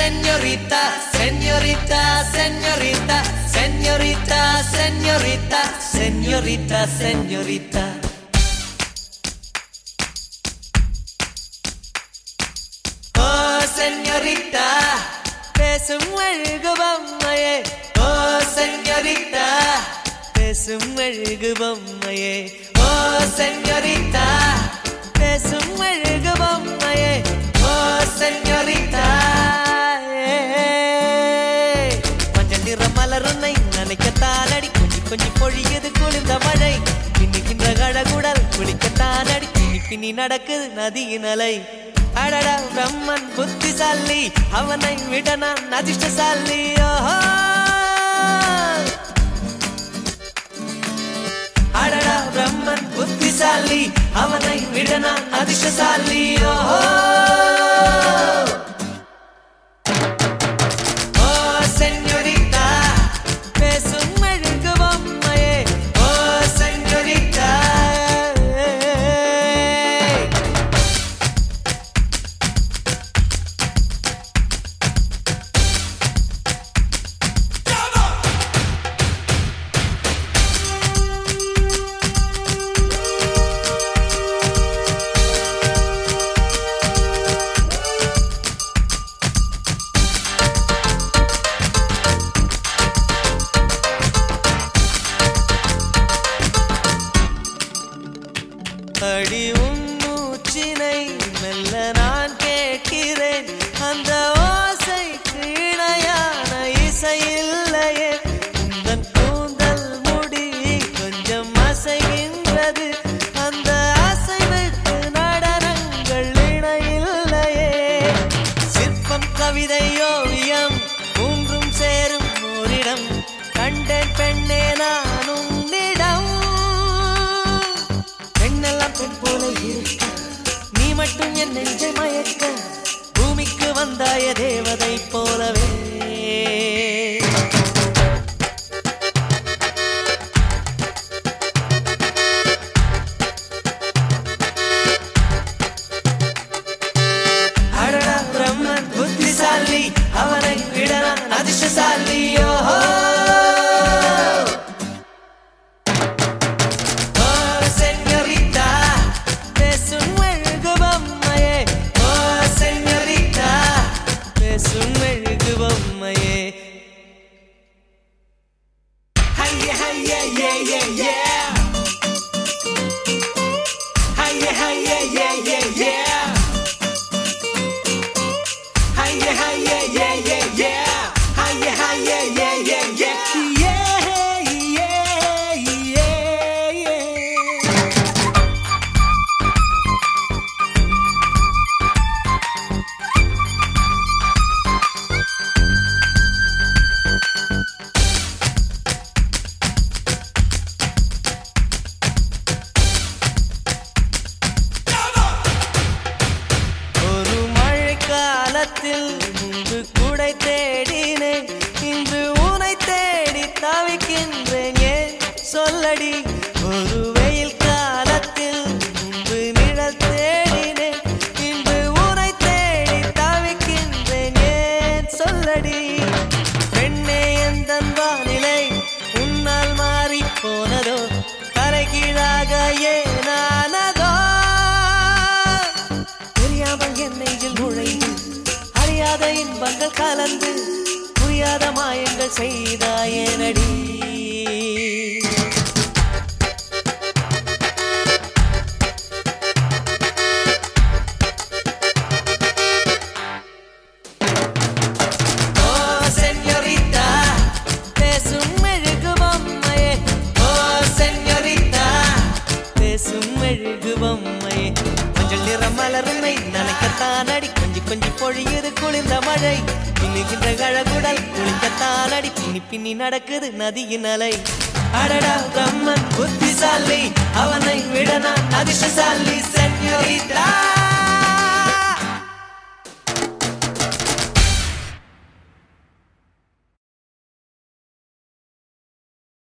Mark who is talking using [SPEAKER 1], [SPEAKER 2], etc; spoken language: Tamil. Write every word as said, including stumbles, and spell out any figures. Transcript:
[SPEAKER 1] señorita, señorita, señorita, señorita, señorita, señorita, señorita. Oh, señorita, பேசும் அழகு பொம்மையே. Oh, señorita, பேசும் அழகு பொம்மையே. Oh, señorita, பேசும் அழகு பொம்மையே. Oh, señorita, மஞ்சள் நிற மலருன்னை நினைக்கத்தான் அடி கொஞ்சி கொஞ்சி பொழியுது குளிர்ந்த மழை. பின்னுகின்ற கழகுடல் குளிக்கத்தான் அடி பின்னி பின்னி நடக்குது நதியின் அலை. அடடா பிரம்மன் புத்திசாலி, அவனை விட நான் அதிர்ஷ்டசாலி. ஓஹோ அடடா பிரம்மன் புத்திசாலி, அவனை விட நான் அதிர்ஷ்டசாலி. ஓஹோ ஓ செஞோரிட்டா, பேசும் அழகு பொம்மையே. ஓ செஞோரிட்டா, அடி உன் மூச்சினை மெல்ல நான் கேட்கிறேன். அந்த ஓசைக்கு இணையான இசை இல்லையே. உந்தன் கூந்தல் முடி கொஞ்சம் அசைகின்றது, அந்த அசைவுக்கு நடனங்கள் இணையில்லையே. சிற்பம் கவிதை ஓவியம் மூன்றும் சேரும் ஓரிடம் கண்டேன் பெண்ணே நான் உன்னிடம். பெண்ணெல்லாம் பெண் போல இருக்க, நீ மட்டும் என் நெஞ்சை மயக்க, பூமிக்கு வந்தாய தேவதை போலவே. அடடா பிரம்மன் புத்திசாலி, அவனை விட நான் அதிர்ஷ்டசாலி. ஓஹோ முன்பு கூடை தேடினேன், இன்று உனை தேடி தவிக்கின்றேன். ஏன் சொல்லடி? ஒரு வெயில் காலத்தில் முன்பு நிழல் தேடினேன், இன்று உனை தேடி தவிக்கின்றேன். ஏன் சொல்லடி? பெண்ணே எந்தன் வானிலை உன்னால் மாறி போனதோ, தலைகீழாக ஏனானதோ, தெரியாமல் என் நெஞ்சில் நுழைந்து அறியாத இன்பங்கள் கலந்து புரியாத மாயங்கள் செய்தாயேனடி. ஓ செஞோரிட்டா, பேசும் அழகு பொம்மையே. ஓ செஞோரிட்டா, பேசும் அழகு பொம்மையே. மஞ்சள் நிற மலருன்னை நினைக்கத்தான் அடி கொஞ்சி கொஞ்சி பொழியுது குளிர்ந்த மழை. பின்னுகின்ற கழகுடல் குளிக்கத்தான் அடி பின்னி பின்னி நடக்குது நதியின் அலை. அடடா பிரம்மன் புத்திசாலி, அவனை விட நான் அதிர்ஷ்டசாலி. செஞோரிட்டா.